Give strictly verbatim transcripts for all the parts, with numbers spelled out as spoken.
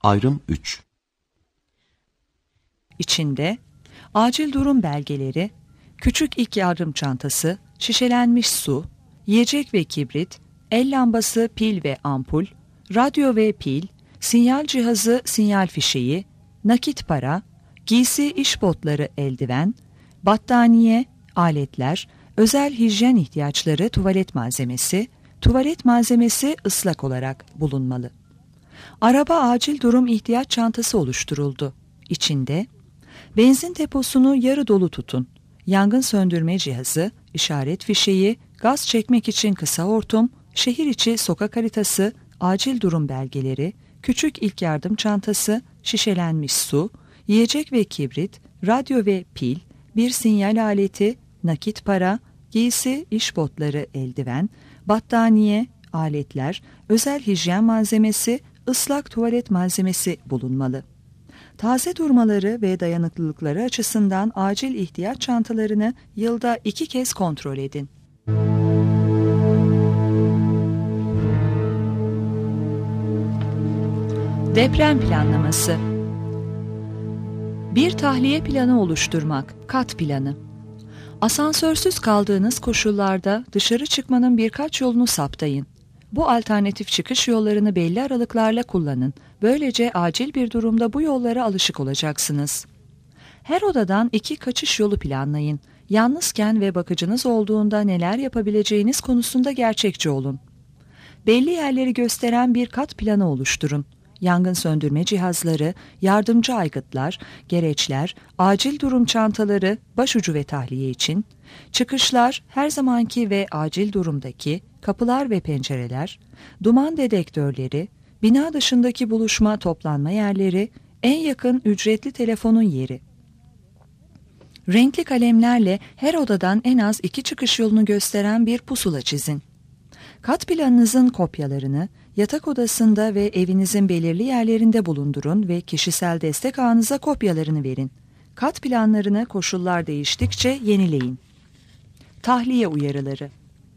Ayrım üç. İçinde acil durum belgeleri, küçük ilk yardım çantası, şişelenmiş su, yiyecek ve kibrit, el lambası, pil ve ampul, radyo ve pil, sinyal cihazı, sinyal fişeği, nakit para, giysi iş botları, eldiven, battaniye, aletler, özel hijyen ihtiyaçları, tuvalet malzemesi, tuvalet malzemesi ıslak olarak bulunmalı. Araba acil durum ihtiyaç çantası oluşturuldu. İçinde benzin deposunu yarı dolu tutun, yangın söndürme cihazı, işaret fişeği, gaz çekmek için kısa hortum, şehir içi sokak haritası, acil durum belgeleri, küçük ilk yardım çantası, şişelenmiş su, yiyecek ve kibrit, radyo ve pil, bir sinyal aleti, nakit para, giysi, iş botları, eldiven, battaniye, aletler, özel hijyen malzemesi, ıslak tuvalet malzemesi bulunmalı. Taze durmaları ve dayanıklılıkları açısından acil ihtiyaç çantalarını yılda iki kez kontrol edin. Deprem planlaması. Bir tahliye planı oluşturmak, kat planı. Asansörsüz kaldığınız koşullarda dışarı çıkmanın birkaç yolunu saptayın. Bu alternatif çıkış yollarını belli aralıklarla kullanın. Böylece acil bir durumda bu yollara alışık olacaksınız. Her odadan iki kaçış yolu planlayın. Yalnızken ve bakıcınız olduğunda neler yapabileceğiniz konusunda gerçekçi olun. Belli yerleri gösteren bir kat planı oluşturun. Yangın söndürme cihazları, yardımcı aygıtlar, gereçler, acil durum çantaları, başucu ve tahliye için, çıkışlar, her zamanki ve acil durumdaki, kapılar ve pencereler, duman dedektörleri, bina dışındaki buluşma toplanma yerleri, en yakın ücretli telefonun yeri. Renkli kalemlerle her odadan en az iki çıkış yolunu gösteren bir pusula çizin. Kat planınızın kopyalarını yatak odasında ve evinizin belirli yerlerinde bulundurun ve kişisel destek ağınıza kopyalarını verin. Kat planlarını koşullar değiştikçe yenileyin. Tahliye uyarıları.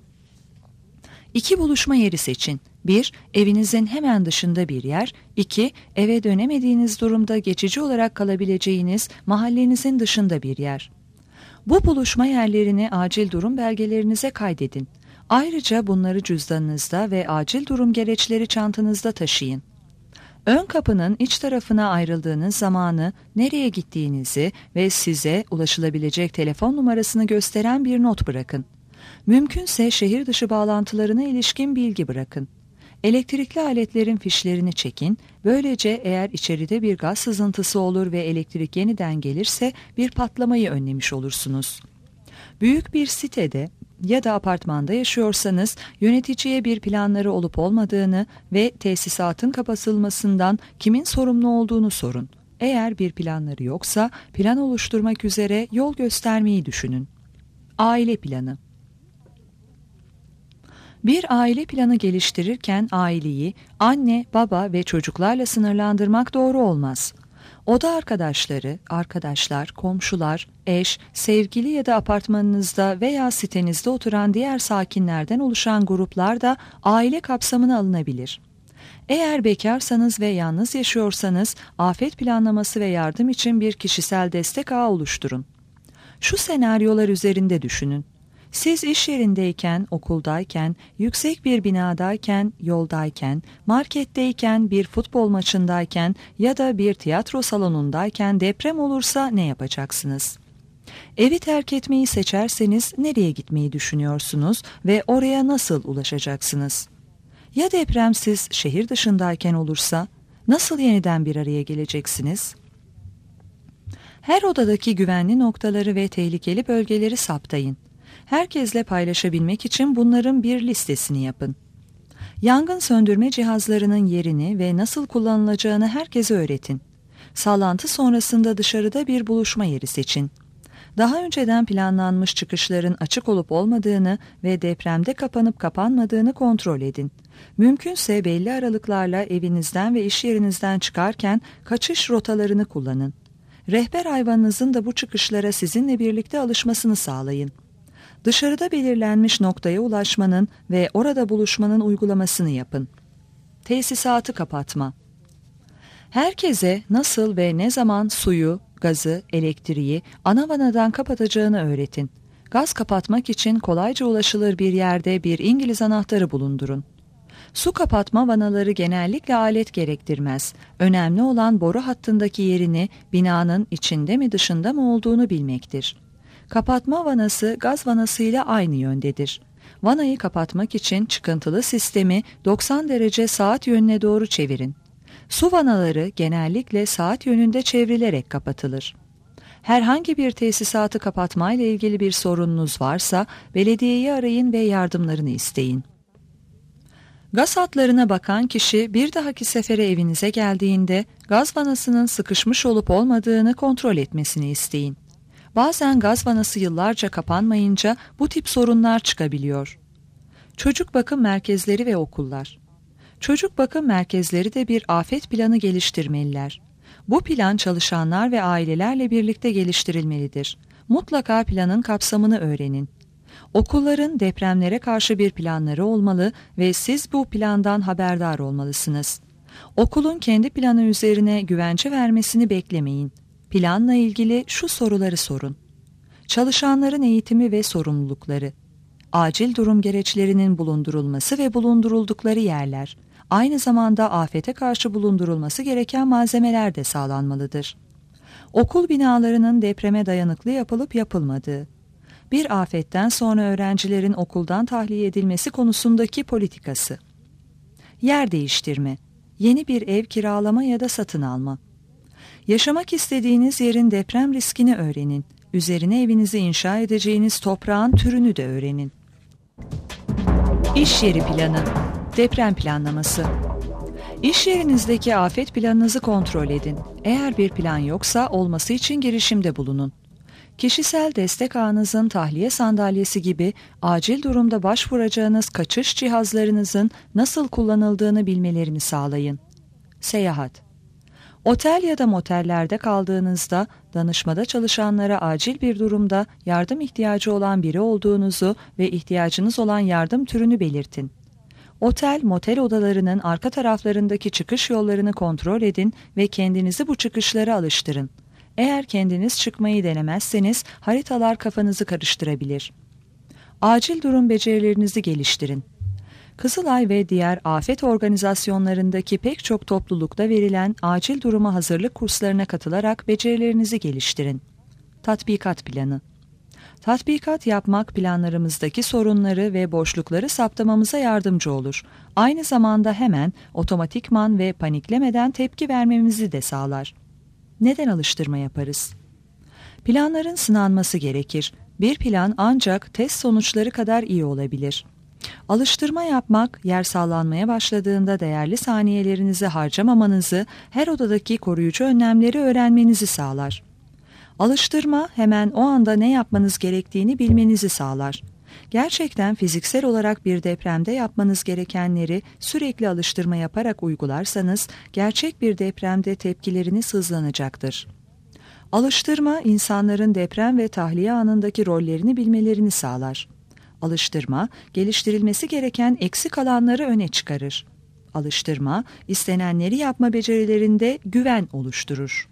İki buluşma yeri seçin. bir. Evinizin hemen dışında bir yer. iki. Eve dönemediğiniz durumda geçici olarak kalabileceğiniz mahallenizin dışında bir yer. Bu buluşma yerlerini acil durum belgelerinize kaydedin. Ayrıca bunları cüzdanınızda ve acil durum gereçleri çantanızda taşıyın. Ön kapının iç tarafına ayrıldığınız zamanı, nereye gittiğinizi ve size ulaşılabilecek telefon numarasını gösteren bir not bırakın. Mümkünse şehir dışı bağlantılarına ilişkin bilgi bırakın. Elektrikli aletlerin fişlerini çekin, böylece eğer içeride bir gaz sızıntısı olur ve elektrik yeniden gelirse bir patlamayı önlemiş olursunuz. Büyük bir sitede ya da apartmanda yaşıyorsanız yöneticiye bir planları olup olmadığını ve tesisatın kapatılmasından kimin sorumlu olduğunu sorun. Eğer bir planları yoksa plan oluşturmak üzere yol göstermeyi düşünün. Aile planı. Bir aile planı geliştirirken aileyi anne, baba ve çocuklarla sınırlandırmak doğru olmaz. Oda arkadaşları, arkadaşlar, komşular, eş, sevgili ya da apartmanınızda veya sitenizde oturan diğer sakinlerden oluşan gruplar da aile kapsamına alınabilir. Eğer bekarsanız ve yalnız yaşıyorsanız afet planlaması ve yardım için bir kişisel destek ağı oluşturun. Şu senaryolar üzerinde düşünün. Siz iş yerindeyken, okuldayken, yüksek bir binadayken, yoldayken, marketteyken, bir futbol maçındayken ya da bir tiyatro salonundayken deprem olursa ne yapacaksınız? Evi terk etmeyi seçerseniz nereye gitmeyi düşünüyorsunuz ve oraya nasıl ulaşacaksınız? Ya depremsiz şehir dışındayken olursa nasıl yeniden bir araya geleceksiniz? Her odadaki güvenli noktaları ve tehlikeli bölgeleri saptayın. Herkesle paylaşabilmek için bunların bir listesini yapın. Yangın söndürme cihazlarının yerini ve nasıl kullanılacağını herkese öğretin. Sallantı sonrasında dışarıda bir buluşma yeri seçin. Daha önceden planlanmış çıkışların açık olup olmadığını ve depremde kapanıp kapanmadığını kontrol edin. Mümkünse belli aralıklarla evinizden ve iş yerinizden çıkarken kaçış rotalarını kullanın. Rehber hayvanınızın da bu çıkışlara sizinle birlikte alışmasını sağlayın. Dışarıda belirlenmiş noktaya ulaşmanın ve orada buluşmanın uygulamasını yapın. Tesisatı kapatma. Herkese nasıl ve ne zaman suyu, gazı, elektriği ana vanadan kapatacağını öğretin. Gaz kapatmak için kolayca ulaşılır bir yerde bir İngiliz anahtarı bulundurun. Su kapatma vanaları genellikle alet gerektirmez. Önemli olan boru hattındaki yerini binanın içinde mi dışında mı olduğunu bilmektir. Kapatma vanası gaz vanasıyla aynı yöndedir. Vanayı kapatmak için çıkıntılı sistemi doksan derece saat yönüne doğru çevirin. Su vanaları genellikle saat yönünde çevrilerek kapatılır. Herhangi bir tesisatı kapatmayla ilgili bir sorununuz varsa belediyeyi arayın ve yardımlarını isteyin. Gaz hatlarına bakan kişi bir dahaki sefere evinize geldiğinde gaz vanasının sıkışmış olup olmadığını kontrol etmesini isteyin. Bazen gaz vanası yıllarca kapanmayınca bu tip sorunlar çıkabiliyor. Çocuk bakım merkezleri ve okullar. Çocuk bakım merkezleri de bir afet planı geliştirmeliler. Bu plan çalışanlar ve ailelerle birlikte geliştirilmelidir. Mutlaka planın kapsamını öğrenin. Okulların depremlere karşı bir planları olmalı ve siz bu plandan haberdar olmalısınız. Okulun kendi planı üzerine güvence vermesini beklemeyin. Planla ilgili şu soruları sorun. Çalışanların eğitimi ve sorumlulukları. Acil durum gereçlerinin bulundurulması ve bulunduruldukları yerler. Aynı zamanda afete karşı bulundurulması gereken malzemeler de sağlanmalıdır. Okul binalarının depreme dayanıklı yapılıp yapılmadığı. Bir afetten sonra öğrencilerin okuldan tahliye edilmesi konusundaki politikası. Yer değiştirme, yeni bir ev kiralama ya da satın alma. Yaşamak istediğiniz yerin deprem riskini öğrenin. Üzerine evinizi inşa edeceğiniz toprağın türünü de öğrenin. İş yeri planı, deprem planlaması. İş yerinizdeki afet planınızı kontrol edin. Eğer bir plan yoksa olması için girişimde bulunun. Kişisel destek ağınızın tahliye sandalyesi gibi acil durumda başvuracağınız kaçış cihazlarınızın nasıl kullanıldığını bilmelerini sağlayın. Seyahat. Otel ya da motellerde kaldığınızda danışmada çalışanlara acil bir durumda yardım ihtiyacı olan biri olduğunuzu ve ihtiyacınız olan yardım türünü belirtin. Otel, motel odalarının arka taraflarındaki çıkış yollarını kontrol edin ve kendinizi bu çıkışlara alıştırın. Eğer kendiniz çıkmayı denemezseniz haritalar kafanızı karıştırabilir. Acil durum becerilerinizi geliştirin. Kızılay ve diğer afet organizasyonlarındaki pek çok toplulukta verilen acil duruma hazırlık kurslarına katılarak becerilerinizi geliştirin. Tatbikat planı. Tatbikat yapmak planlarımızdaki sorunları ve boşlukları saptamamıza yardımcı olur. Aynı zamanda hemen, otomatikman ve paniklemeden tepki vermemizi de sağlar. Neden alıştırma yaparız? Planların sınanması gerekir. Bir plan ancak test sonuçları kadar iyi olabilir. Alıştırma yapmak, yer sallanmaya başladığında değerli saniyelerinizi harcamamanızı, her odadaki koruyucu önlemleri öğrenmenizi sağlar. Alıştırma, hemen o anda ne yapmanız gerektiğini bilmenizi sağlar. Gerçekten fiziksel olarak bir depremde yapmanız gerekenleri sürekli alıştırma yaparak uygularsanız, gerçek bir depremde tepkileriniz hızlanacaktır. Alıştırma, insanların deprem ve tahliye anındaki rollerini bilmelerini sağlar. Alıştırma, geliştirilmesi gereken eksik alanları öne çıkarır. Alıştırma, istenenleri yapma becerilerinde güven oluşturur.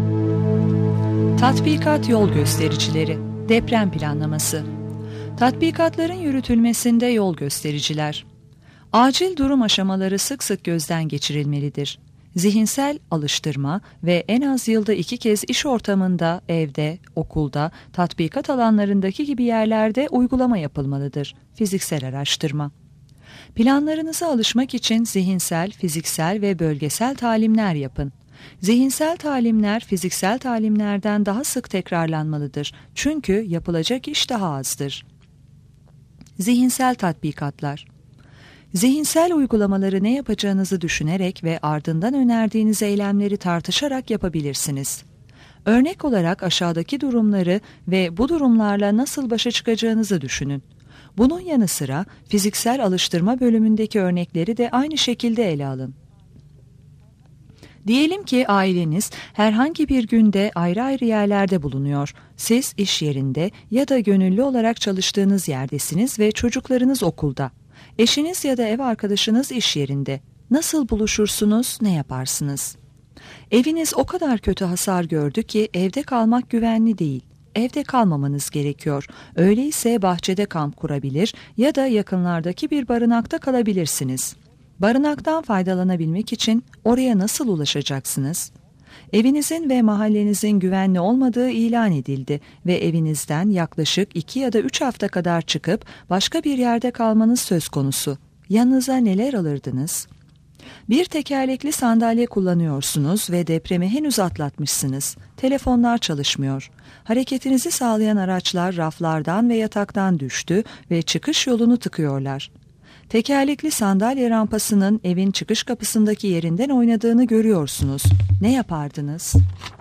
Tatbikat yol göstericileri, deprem planlaması. Tatbikatların yürütülmesinde yol göstericiler. Acil durum aşamaları sık sık gözden geçirilmelidir. Zihinsel alıştırma ve en az yılda iki kez iş ortamında, evde, okulda, tatbikat alanlarındaki gibi yerlerde uygulama yapılmalıdır. Fiziksel araştırma. Planlarınıza alışmak için zihinsel, fiziksel ve bölgesel talimler yapın. Zihinsel talimler fiziksel talimlerden daha sık tekrarlanmalıdır. Çünkü yapılacak iş daha azdır. Zihinsel tatbikatlar. Zihinsel uygulamaları ne yapacağınızı düşünerek ve ardından önerdiğiniz eylemleri tartışarak yapabilirsiniz. Örnek olarak aşağıdaki durumları ve bu durumlarla nasıl başa çıkacağınızı düşünün. Bunun yanı sıra fiziksel alıştırma bölümündeki örnekleri de aynı şekilde ele alın. Diyelim ki aileniz herhangi bir günde ayrı ayrı yerlerde bulunuyor. Siz iş yerinde ya da gönüllü olarak çalıştığınız yerdesiniz ve çocuklarınız okulda. Eşiniz ya da ev arkadaşınız iş yerinde. Nasıl buluşursunuz, ne yaparsınız? Eviniz o kadar kötü hasar gördü ki evde kalmak güvenli değil. Evde kalmamanız gerekiyor. Öyleyse bahçede kamp kurabilir ya da yakınlardaki bir barınakta kalabilirsiniz. Barınaktan faydalanabilmek için oraya nasıl ulaşacaksınız? Evinizin ve mahallenizin güvenli olmadığı ilan edildi ve evinizden yaklaşık iki ya da üç hafta kadar çıkıp başka bir yerde kalmanız söz konusu. Yanınıza neler alırdınız? Bir tekerlekli sandalye kullanıyorsunuz ve depremi henüz atlatmışsınız. Telefonlar çalışmıyor. Hareketinizi sağlayan araçlar raflardan ve yataktan düştü ve çıkış yolunu tıkıyorlar. Tekerlekli sandalye rampasının evin çıkış kapısındaki yerinden oynadığını görüyorsunuz. Ne yapardınız?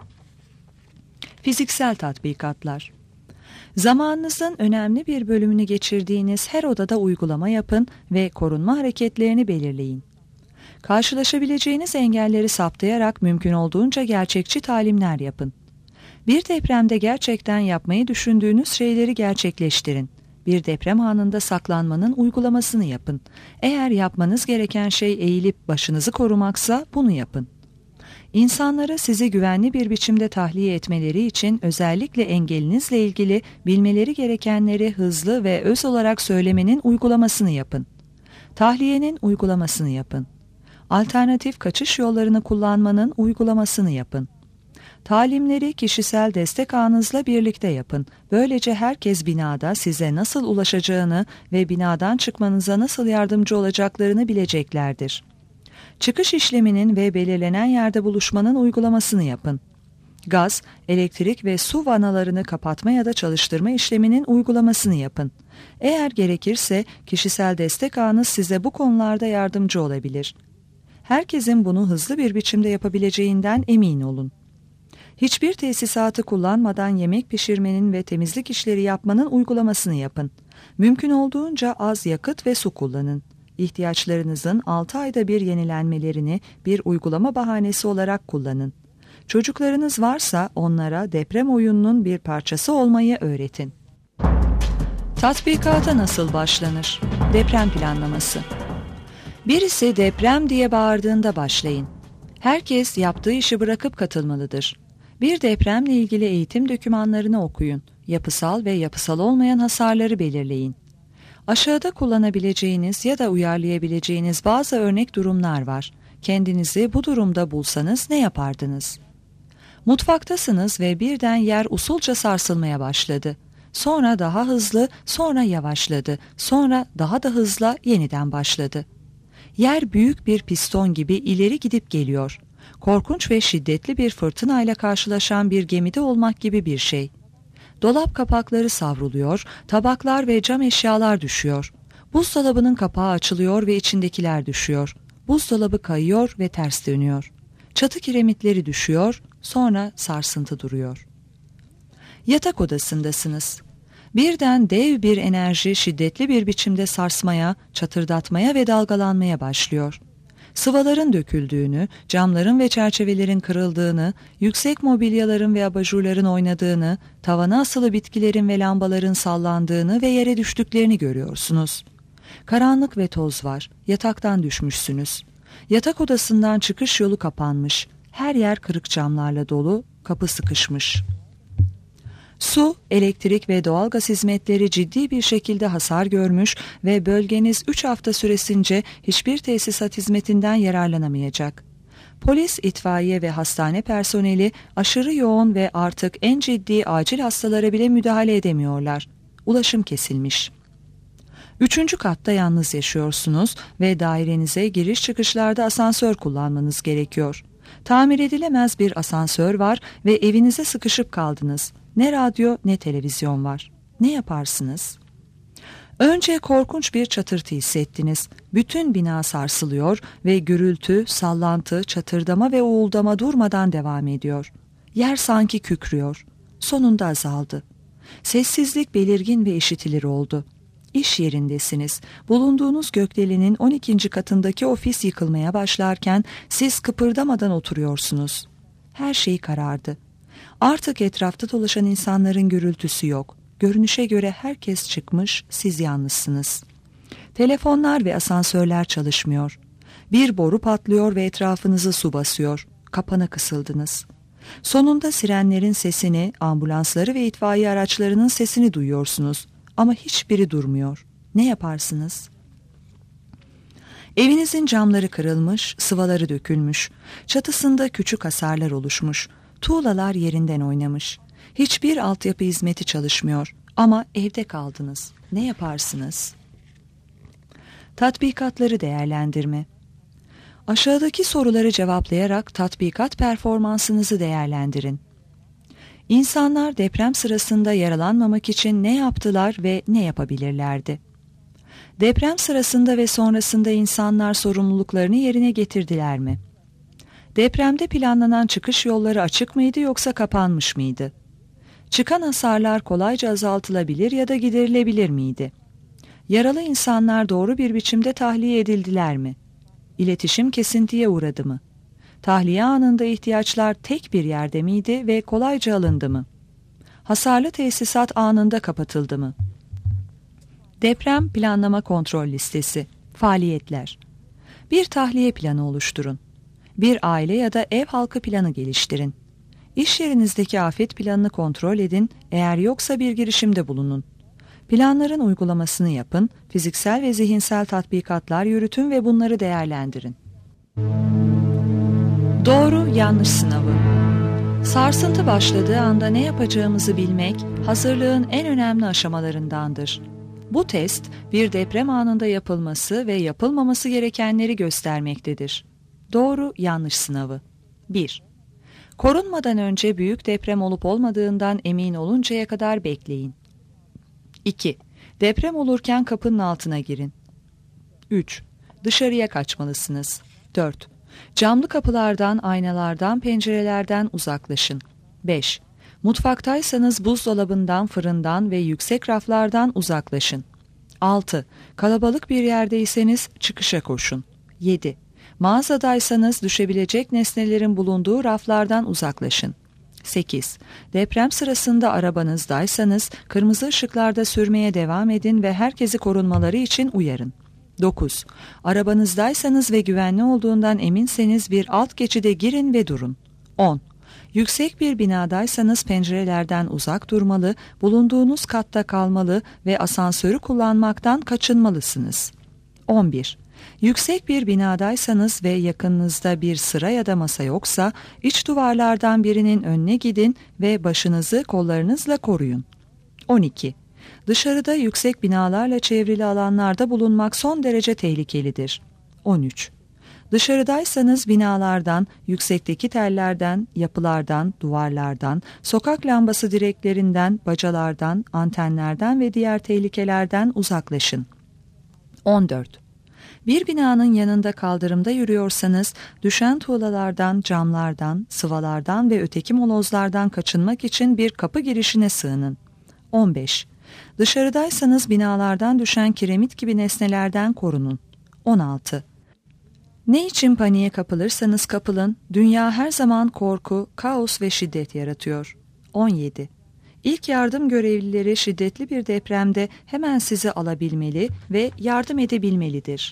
Fiziksel tatbikatlar. Zamanınızın önemli bir bölümünü geçirdiğiniz her odada uygulama yapın ve korunma hareketlerini belirleyin. Karşılaşabileceğiniz engelleri saptayarak mümkün olduğunca gerçekçi talimler yapın. Bir depremde gerçekten yapmayı düşündüğünüz şeyleri gerçekleştirin. Bir deprem anında saklanmanın uygulamasını yapın. Eğer yapmanız gereken şey eğilip başınızı korumaksa bunu yapın. İnsanlara sizi güvenli bir biçimde tahliye etmeleri için özellikle engelinizle ilgili bilmeleri gerekenleri hızlı ve öz olarak söylemenin uygulamasını yapın. Tahliyenin uygulamasını yapın. Alternatif kaçış yollarını kullanmanın uygulamasını yapın. Talimleri kişisel destek ağınızla birlikte yapın. Böylece herkes binada size nasıl ulaşacağını ve binadan çıkmanıza nasıl yardımcı olacaklarını bileceklerdir. Çıkış işleminin ve belirlenen yerde buluşmanın uygulamasını yapın. Gaz, elektrik ve su vanalarını kapatma ya da çalıştırma işleminin uygulamasını yapın. Eğer gerekirse kişisel destek ağınız size bu konularda yardımcı olabilir. Herkesin bunu hızlı bir biçimde yapabileceğinden emin olun. Hiçbir tesisatı kullanmadan yemek pişirmenin ve temizlik işleri yapmanın uygulamasını yapın. Mümkün olduğunca az yakıt ve su kullanın. İhtiyaçlarınızın altı ayda bir yenilenmelerini bir uygulama bahanesi olarak kullanın. Çocuklarınız varsa onlara deprem oyununun bir parçası olmayı öğretin. Tatbikata nasıl başlanır? Deprem planlaması. Birisi deprem diye bağırdığında başlayın. Herkes yaptığı işi bırakıp katılmalıdır. Bir depremle ilgili eğitim dokümanlarını okuyun. Yapısal ve yapısal olmayan hasarları belirleyin. Aşağıda kullanabileceğiniz ya da uyarlayabileceğiniz bazı örnek durumlar var. Kendinizi bu durumda bulsanız ne yapardınız? Mutfaktasınız ve birden yer usulca sarsılmaya başladı. Sonra daha hızlı, sonra yavaşladı. Sonra daha da hızla yeniden başladı. Yer büyük bir piston gibi ileri gidip geliyor. Korkunç ve şiddetli bir fırtınayla karşılaşan bir gemide olmak gibi bir şey. Dolap kapakları savruluyor, tabaklar ve cam eşyalar düşüyor. Buzdolabının kapağı açılıyor ve içindekiler düşüyor. Buzdolabı kayıyor ve ters dönüyor. Çatı kiremitleri düşüyor, sonra sarsıntı duruyor. Yatak odasındasınız. Birden dev bir enerji şiddetli bir biçimde sarsmaya, çatırdatmaya ve dalgalanmaya başlıyor. Sıvaların döküldüğünü, camların ve çerçevelerin kırıldığını, yüksek mobilyaların ve abajurların oynadığını, tavana asılı bitkilerin ve lambaların sallandığını ve yere düştüklerini görüyorsunuz. Karanlık ve toz var, yataktan düşmüşsünüz. Yatak odasından çıkış yolu kapanmış, her yer kırık camlarla dolu, kapı sıkışmış. Su, elektrik ve doğalgaz hizmetleri ciddi bir şekilde hasar görmüş ve bölgeniz üç hafta süresince hiçbir tesisat hizmetinden yararlanamayacak. Polis, itfaiye ve hastane personeli aşırı yoğun ve artık en ciddi acil hastalara bile müdahale edemiyorlar. Ulaşım kesilmiş. Üçüncü katta yalnız yaşıyorsunuz ve dairenize giriş çıkışlarda asansör kullanmanız gerekiyor. Tamir edilemez bir asansör var ve evinize sıkışıp kaldınız. Ne radyo ne televizyon var. Ne yaparsınız? Önce korkunç bir çatırtı hissettiniz. Bütün bina sarsılıyor ve gürültü, sallantı, çatırdama ve uğuldama durmadan devam ediyor. Yer sanki kükrüyor. Sonunda azaldı. Sessizlik belirgin ve işitilir oldu. İş yerindesiniz. Bulunduğunuz gökdelenin on ikinci katındaki ofis yıkılmaya başlarken siz kıpırdamadan oturuyorsunuz. Her şey karardı. Artık etrafta dolaşan insanların gürültüsü yok. Görünüşe göre herkes çıkmış, siz yalnızsınız. Telefonlar ve asansörler çalışmıyor. Bir boru patlıyor ve etrafınızı su basıyor. kapana kısıldınız. Sonunda sirenlerin sesini, ambulansları ve itfaiye araçlarının sesini duyuyorsunuz ama hiçbiri durmuyor. Ne yaparsınız? Evinizin camları kırılmış, sıvaları dökülmüş, çatısında küçük hasarlar oluşmuş, tuğlalar yerinden oynamış. Hiçbir altyapı hizmeti çalışmıyor ama evde kaldınız. Ne yaparsınız? Tatbikatları değerlendirme. Aşağıdaki soruları cevaplayarak tatbikat performansınızı değerlendirin. İnsanlar deprem sırasında yaralanmamak için ne yaptılar ve ne yapabilirlerdi? Deprem sırasında ve sonrasında insanlar sorumluluklarını yerine getirdiler mi? Depremde planlanan çıkış yolları açık mıydı yoksa kapanmış mıydı? Çıkan hasarlar kolayca azaltılabilir ya da giderilebilir miydi? Yaralı insanlar doğru bir biçimde tahliye edildiler mi? İletişim kesintiye uğradı mı? Tahliye anında ihtiyaçlar tek bir yerde miydi ve kolayca alındı mı? Hasarlı tesisat anında kapatıldı mı? Deprem planlama kontrol listesi. Faaliyetler. Bir tahliye planı oluşturun. Bir aile ya da ev halkı planı geliştirin. İş yerinizdeki afet planını kontrol edin, eğer yoksa bir girişimde bulunun. Planların uygulamasını yapın, fiziksel ve zihinsel tatbikatlar yürütün ve bunları değerlendirin. Doğru yanlış sınavı. Sarsıntı başladığı anda ne yapacağımızı bilmek, hazırlığın en önemli aşamalarındandır. Bu test, bir deprem anında yapılması ve yapılmaması gerekenleri göstermektedir. Doğru yanlış sınavı. bir. Korunmadan önce büyük deprem olup olmadığından emin oluncaya kadar bekleyin. iki. Deprem olurken kapının altına girin. üç. Dışarıya kaçmalısınız. dört. Camlı kapılardan, aynalardan, pencerelerden uzaklaşın. beş. Mutfaktaysanız buzdolabından, fırından ve yüksek raflardan uzaklaşın. altı. Kalabalık bir yerdeyseniz çıkışa koşun. yedi. Mağazadaysanız düşebilecek nesnelerin bulunduğu raflardan uzaklaşın. sekiz. Deprem sırasında arabanızdaysanız kırmızı ışıklarda sürmeye devam edin ve herkesi korunmaları için uyarın. dokuz. Arabanızdaysanız ve güvenli olduğundan eminseniz bir alt geçide girin ve durun. on. Yüksek bir binadaysanız pencerelerden uzak durmalı, bulunduğunuz katta kalmalı ve asansörü kullanmaktan kaçınmalısınız. on bir. Yüksek bir binadaysanız ve yakınınızda bir sıra ya da masa yoksa, iç duvarlardan birinin önüne gidin ve başınızı kollarınızla koruyun. on iki. Dışarıda yüksek binalarla çevrili alanlarda bulunmak son derece tehlikelidir. on üç. Dışarıdaysanız binalardan, yüksekteki tellerden, yapılardan, duvarlardan, sokak lambası direklerinden, bacalardan, antenlerden ve diğer tehlikelerden uzaklaşın. on dört. Bir binanın yanında kaldırımda yürüyorsanız, düşen tuğlalardan, camlardan, sıvalardan ve öteki molozlardan kaçınmak için bir kapı girişine sığının. on beş. Dışarıdaysanız binalardan düşen kiremit gibi nesnelerden korunun. on altı. Ne için paniğe kapılırsanız kapılın, dünya her zaman korku, kaos ve şiddet yaratıyor. on yedi. İlk yardım görevlileri şiddetli bir depremde hemen sizi alabilmeli ve yardım edebilmelidir.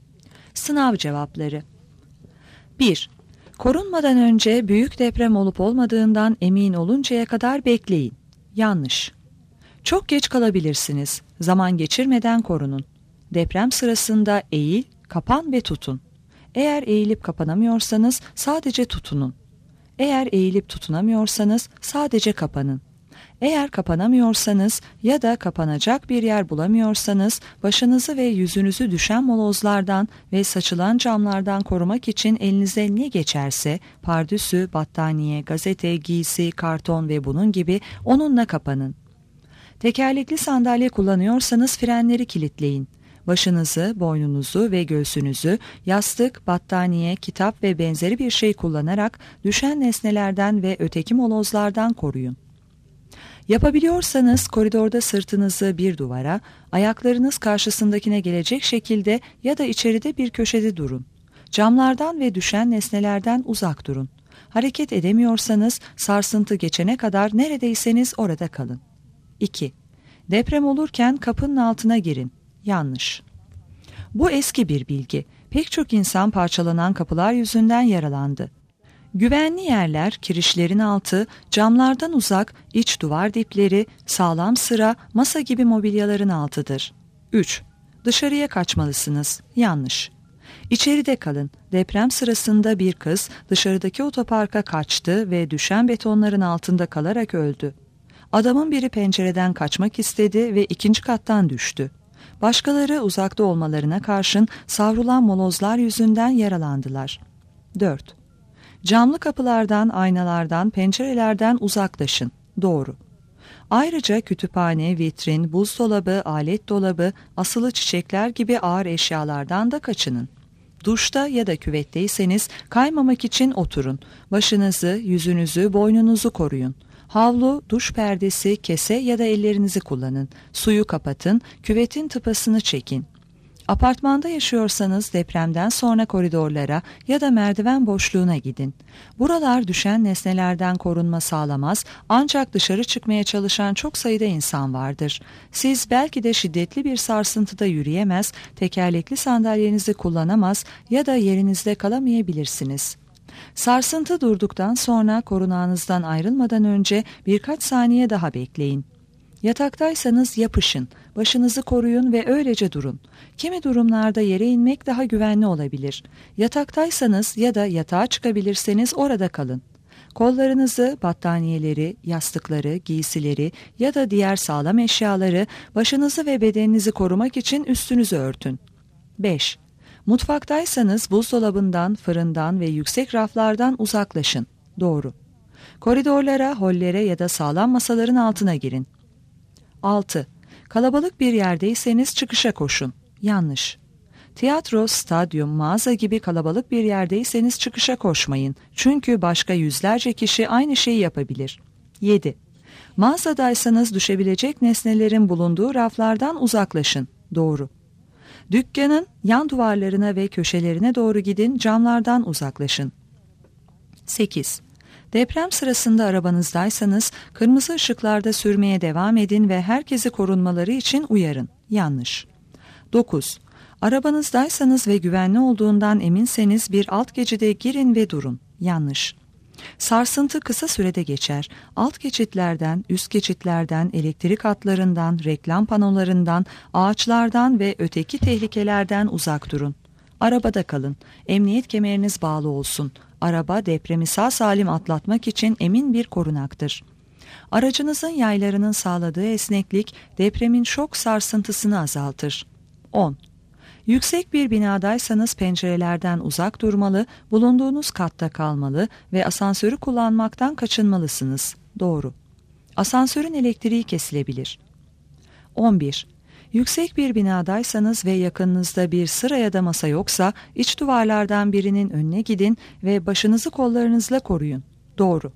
Sınav cevapları. bir. Korunmadan önce büyük deprem olup olmadığından emin oluncaya kadar bekleyin. Yanlış. Çok geç kalabilirsiniz. Zaman geçirmeden korunun. Deprem sırasında eğil, kapan ve tutun. Eğer eğilip kapanamıyorsanız sadece tutunun. Eğer eğilip tutunamıyorsanız sadece kapanın. Eğer kapanamıyorsanız ya da kapanacak bir yer bulamıyorsanız başınızı ve yüzünüzü düşen molozlardan ve saçılan camlardan korumak için elinize ne geçerse pardüsü, battaniye, gazete, giysi, karton ve bunun gibi onunla kapanın. Tekerlekli sandalye kullanıyorsanız frenleri kilitleyin. Başınızı, boynunuzu ve göğsünüzü yastık, battaniye, kitap ve benzeri bir şey kullanarak düşen nesnelerden ve öteki molozlardan koruyun. Yapabiliyorsanız koridorda sırtınızı bir duvara, ayaklarınız karşısındakine gelecek şekilde ya da içeride bir köşede durun. Camlardan ve düşen nesnelerden uzak durun. Hareket edemiyorsanız sarsıntı geçene kadar neredeyseniz orada kalın. iki. Deprem olurken kapının altına girin. Yanlış. Bu eski bir bilgi. Pek çok insan parçalanan kapılar yüzünden yaralandı. Güvenli yerler, kirişlerin altı, camlardan uzak, iç duvar dipleri, sağlam sıra, masa gibi mobilyaların altıdır. üç. Dışarıya kaçmalısınız. Yanlış. İçeride kalın. Deprem sırasında bir kız dışarıdaki otoparka kaçtı ve düşen betonların altında kalarak öldü. Adamın biri pencereden kaçmak istedi ve ikinci kattan düştü. Başkaları uzakta olmalarına karşın savrulan molozlar yüzünden yaralandılar. dört. Camlı kapılardan, aynalardan, pencerelerden uzaklaşın. Doğru. Ayrıca kütüphane, vitrin, buzdolabı, alet dolabı, asılı çiçekler gibi ağır eşyalardan da kaçının. Duşta ya da küvetteyseniz kaymamak için oturun. Başınızı, yüzünüzü, boynunuzu koruyun. Havlu, duş perdesi, kese ya da ellerinizi kullanın. Suyu kapatın, küvetin tıpasını çekin. Apartmanda yaşıyorsanız depremden sonra koridorlara ya da merdiven boşluğuna gidin. Buralar düşen nesnelerden korunma sağlamaz, ancak dışarı çıkmaya çalışan çok sayıda insan vardır. Siz belki de şiddetli bir sarsıntıda yürüyemez, tekerlekli sandalyenizi kullanamaz ya da yerinizde kalamayabilirsiniz. Sarsıntı durduktan sonra korunağınızdan ayrılmadan önce birkaç saniye daha bekleyin. Yataktaysanız yapışın, başınızı koruyun ve öylece durun. Kimi durumlarda yere inmek daha güvenli olabilir. Yataktaysanız ya da yatağa çıkabilirseniz orada kalın. Kollarınızı, battaniyeleri, yastıkları, giysileri ya da diğer sağlam eşyaları başınızı ve bedeninizi korumak için üstünüzü örtün. beş. Mutfaktaysanız buzdolabından, fırından ve yüksek raflardan uzaklaşın. Doğru. Koridorlara, hollere ya da sağlam masaların altına girin. altı. Kalabalık bir yerdeyseniz çıkışa koşun. Yanlış. Tiyatro, stadyum, mağaza gibi kalabalık bir yerdeyseniz çıkışa koşmayın. Çünkü başka yüzlerce kişi aynı şeyi yapabilir. yedi. Mağazadaysanız düşebilecek nesnelerin bulunduğu raflardan uzaklaşın. Doğru. Dükkanın yan duvarlarına ve köşelerine doğru gidin, camlardan uzaklaşın. sekiz. Deprem sırasında arabanızdaysanız kırmızı ışıklarda sürmeye devam edin ve herkesi korunmaları için uyarın. Yanlış. dokuz. Arabanızdaysanız ve güvenli olduğundan eminseniz bir alt geçide girin ve durun. Yanlış. Sarsıntı kısa sürede geçer. Alt geçitlerden, üst geçitlerden, elektrik hatlarından, reklam panolarından, ağaçlardan ve öteki tehlikelerden uzak durun. Arabada kalın. Emniyet kemeriniz bağlı olsun. Araba depremi sağ salim atlatmak için emin bir korunaktır. Aracınızın yaylarının sağladığı esneklik depremin şok sarsıntısını azaltır. on. Yüksek bir binadaysanız pencerelerden uzak durmalı, bulunduğunuz katta kalmalı ve asansörü kullanmaktan kaçınmalısınız. Doğru. Asansörün elektriği kesilebilir. on bir. Yüksek bir binadaysanız ve yakınınızda bir sıra ya da masa yoksa iç duvarlardan birinin önüne gidin ve başınızı kollarınızla koruyun. Doğru.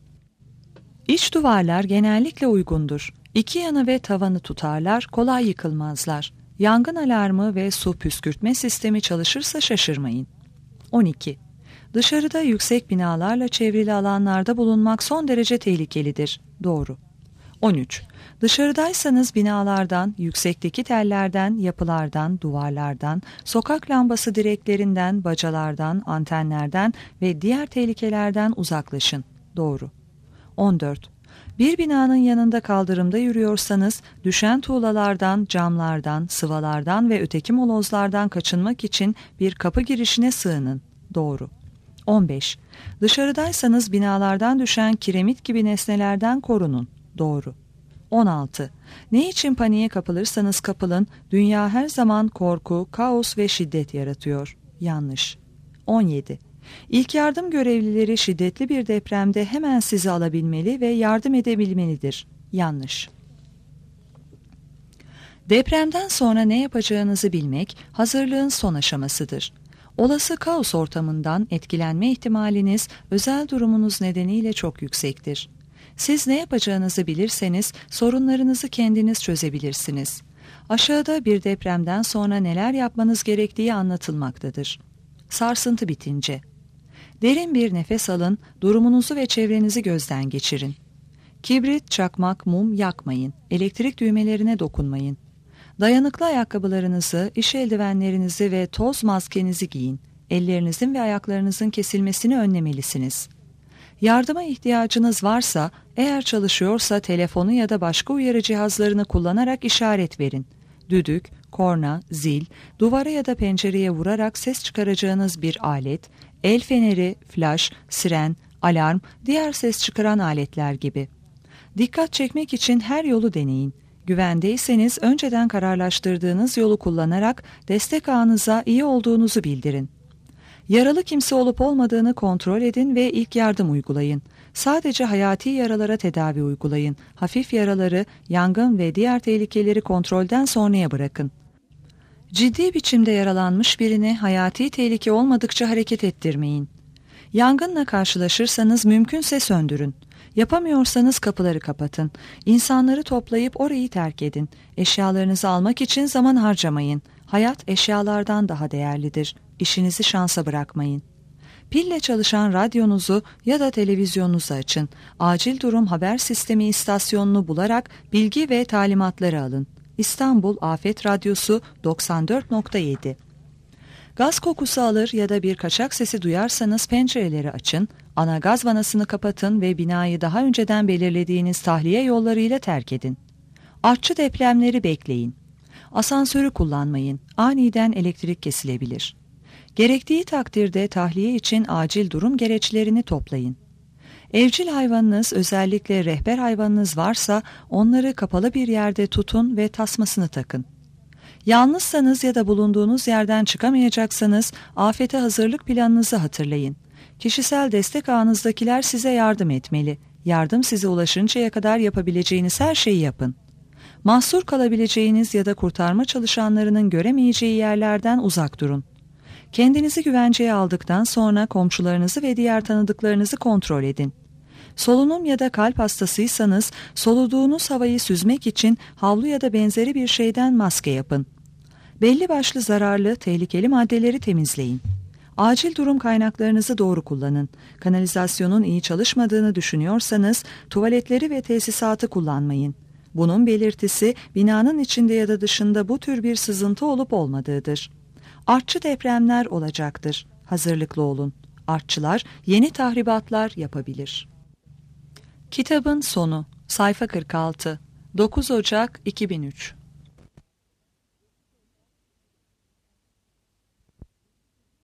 İç duvarlar genellikle uygundur. İki yanı ve tavanı tutarlar, kolay yıkılmazlar. Yangın alarmı ve su püskürtme sistemi çalışırsa şaşırmayın. on iki. Dışarıda yüksek binalarla çevrili alanlarda bulunmak son derece tehlikelidir. Doğru. on üç. Dışarıdaysanız binalardan, yüksekteki tellerden, yapılardan, duvarlardan, sokak lambası direklerinden, bacalardan, antenlerden ve diğer tehlikelerden uzaklaşın. Doğru. on dört. Bir binanın yanında kaldırımda yürüyorsanız, düşen tuğlalardan, camlardan, sıvalardan ve öteki molozlardan kaçınmak için bir kapı girişine sığının. Doğru. on beş. Dışarıdaysanız binalardan düşen kiremit gibi nesnelerden korunun. Doğru. on altı. Ne için paniğe kapılırsanız kapılın, dünya her zaman korku, kaos ve şiddet yaratıyor. Yanlış. on yedi. İlk yardım görevlileri şiddetli bir depremde hemen sizi alabilmeli ve yardım edebilmelidir. Yanlış. Depremden sonra ne yapacağınızı bilmek, hazırlığın son aşamasıdır. Olası kaos ortamından etkilenme ihtimaliniz özel durumunuz nedeniyle çok yüksektir. Siz ne yapacağınızı bilirseniz sorunlarınızı kendiniz çözebilirsiniz. Aşağıda bir depremden sonra neler yapmanız gerektiği anlatılmaktadır. Sarsıntı bitince. Derin bir nefes alın, durumunuzu ve çevrenizi gözden geçirin. Kibrit, çakmak, mum yakmayın. Elektrik düğmelerine dokunmayın. Dayanıklı ayakkabılarınızı, iş eldivenlerinizi ve toz maskenizi giyin. Ellerinizin ve ayaklarınızın kesilmesini önlemelisiniz. Yardıma ihtiyacınız varsa, eğer çalışıyorsa telefonu ya da başka uyarı cihazlarını kullanarak işaret verin. Düdük, korna, zil, duvara ya da pencereye vurarak ses çıkaracağınız bir alet, el feneri, flaş, siren, alarm, diğer ses çıkaran aletler gibi. Dikkat çekmek için her yolu deneyin. Güvendeyseniz önceden kararlaştırdığınız yolu kullanarak destek ağınıza iyi olduğunuzu bildirin. Yaralı kimse olup olmadığını kontrol edin ve ilk yardım uygulayın. Sadece hayati yaralara tedavi uygulayın. Hafif yaraları, yangın ve diğer tehlikeleri kontrolden sonraya bırakın. Ciddi biçimde yaralanmış birini hayati tehlike olmadıkça hareket ettirmeyin. Yangınla karşılaşırsanız mümkünse söndürün. Yapamıyorsanız kapıları kapatın. İnsanları toplayıp orayı terk edin. Eşyalarınızı almak için zaman harcamayın. Hayat eşyalardan daha değerlidir. İşinizi şansa bırakmayın. Pille çalışan radyonuzu ya da televizyonunuzu açın. Acil durum haber sistemi istasyonunu bularak bilgi ve talimatları alın. İstanbul Afet Radyosu doksan dört nokta yedi. Gaz kokusu alır ya da bir kaçak sesi duyarsanız pencereleri açın, ana gaz vanasını kapatın ve binayı daha önceden belirlediğiniz tahliye yollarıyla terk edin. Artçı depremleri bekleyin. Asansörü kullanmayın, aniden elektrik kesilebilir. Gerektiği takdirde tahliye için acil durum gereçlerini toplayın. Evcil hayvanınız, özellikle rehber hayvanınız varsa onları kapalı bir yerde tutun ve tasmasını takın. Yalnızsanız ya da bulunduğunuz yerden çıkamayacaksanız afete hazırlık planınızı hatırlayın. Kişisel destek ağınızdakiler size yardım etmeli. Yardım size ulaşıncaya kadar yapabileceğiniz her şeyi yapın. Mahsur kalabileceğiniz ya da kurtarma çalışanlarının göremeyeceği yerlerden uzak durun. Kendinizi güvenceye aldıktan sonra komşularınızı ve diğer tanıdıklarınızı kontrol edin. Solunum ya da kalp hastasıysanız soluduğunuz havayı süzmek için havlu ya da benzeri bir şeyden maske yapın. Belli başlı zararlı, tehlikeli maddeleri temizleyin. Acil durum kaynaklarınızı doğru kullanın. Kanalizasyonun iyi çalışmadığını düşünüyorsanız tuvaletleri ve tesisatı kullanmayın. Bunun belirtisi binanın içinde ya da dışında bu tür bir sızıntı olup olmadığıdır. Artçı depremler olacaktır. Hazırlıklı olun. Artçılar yeni tahribatlar yapabilir. Kitabın sonu. Sayfa kırk altı. dokuz Ocak iki bin üç.